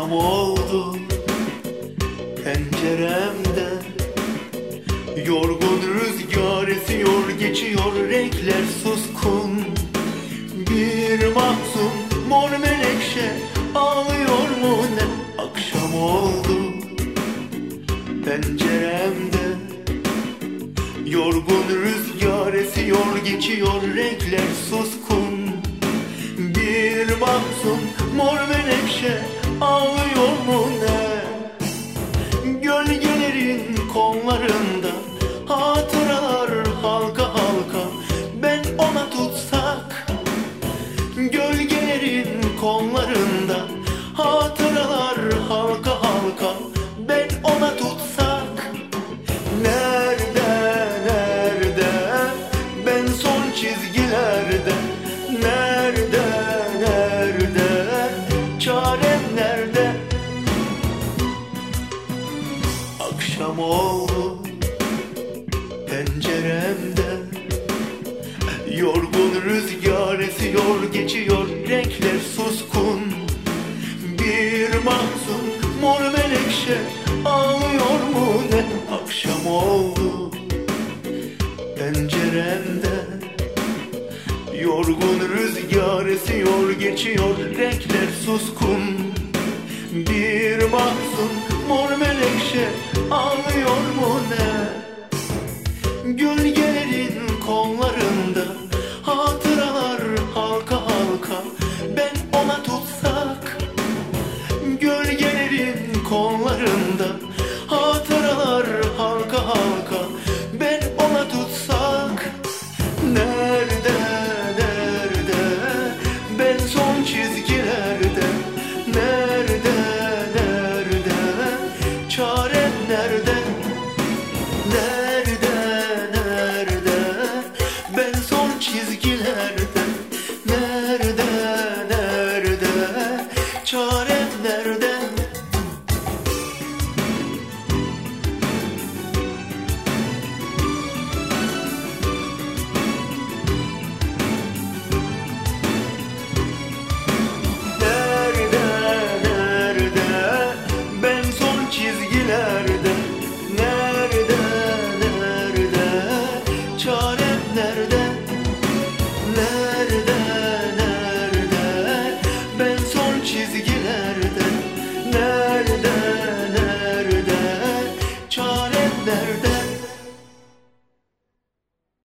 Akşam oldu penceremde, yorgun rüzgar esiyor, geçiyor renkler suskun. Bir mahzun mor menekşe ağlıyor mu ne? Akşam oldu penceremde, yorgun rüzgar esiyor, geçiyor renkler suskun. Bir mahzun mor menekşe ağlıyor mu ne? Gölgelerin kollarında hatıralar halka halka, ben ona tutsak. Gölgelerin kollarında hatıralar halka halka, ben ona tutsak. Nerede, nerede, ben son çizgilerde. Nerede, nerede, çarem nerede? Akşam oldu penceremde, yorgun rüzgar esiyor, geçiyor renkler suskun. Bir mahzun mor menekşe ağlıyor mu ne? Akşam oldu penceremde, yorgun rüzgar esiyor, geçiyor renkler suskun. Bir mahzun mor menekşe ağlıyor mu ne? Gölgelerin kollarında hatıralar halka halka, ben ona tutsak. Gölgelerin kollarında hatıralar halka halka, ben ona tutsak. Nerede, nerede, ben son çizgilerde. Nerede, nerede, çarem nerede? Nerede, nerede, ben son çizgilerde. Nerede, nerede, çarem nerede? Çizgilerde. Nerede, nerede, çarem nerede? Nerede, nerede, ben son çizgilerde. Nerede, nerede, çarem nerede?